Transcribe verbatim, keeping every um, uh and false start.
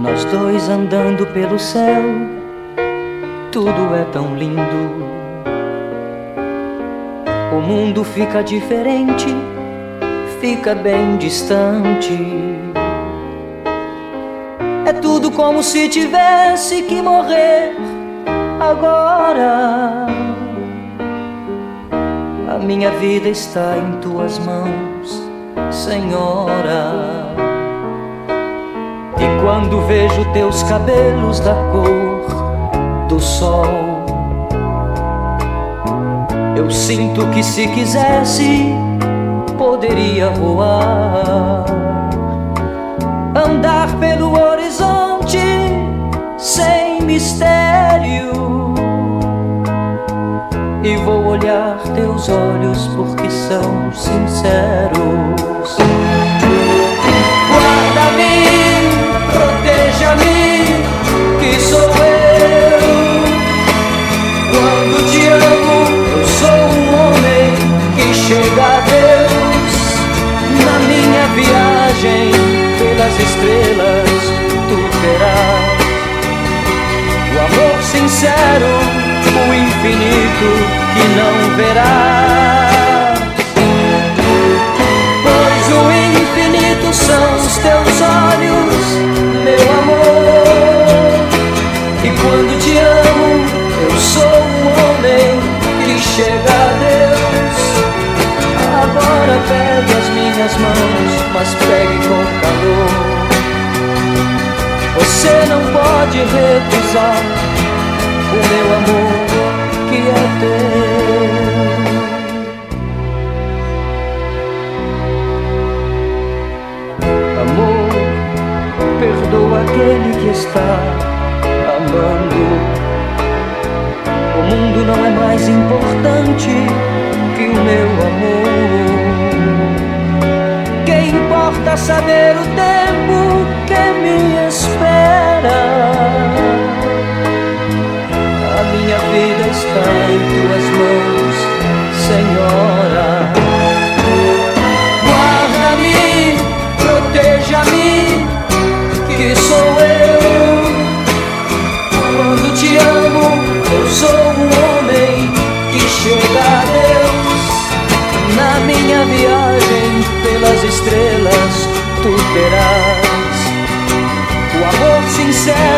Nós dois andando pelo céu, tudo é tão lindo. O mundo fica diferente, fica bem distante. É tudo como se tivesse que morrer agora. A minha vida está em tuas mãos, Senhora. E quando vejo teus cabelos da cor do sol, eu sinto que se quisesse poderia voar, andar pelo horizonte sem mistério. E vou olhar teus olhos porque são sinceros. Guarda-me, proteja-me, que sou eu. Quando te amo, eu sou um homem que chega a Deus. Na minha viagem pelas estrelas, tu terás o amor sincero, o infinito que não verás. Pois o infinito são os teus olhos, meu amor. E quando te amo, eu sou um homem que chega a Deus. Agora pegue as minhas mãos, mas pegue com calor. Você não pode recusar o meu amor que é teu. Amor, perdoa aquele que está amando. O mundo não é mais importante que o meu amor. Que importa saber o tempo que me espera. A minha vida está em tuas mãos, Senhora. Guarda-me, proteja-me, que sou eu. Quando te amo, eu sou um homem que chega a Deus. Na minha viagem pelas estrelas, tu terás o amor sincero,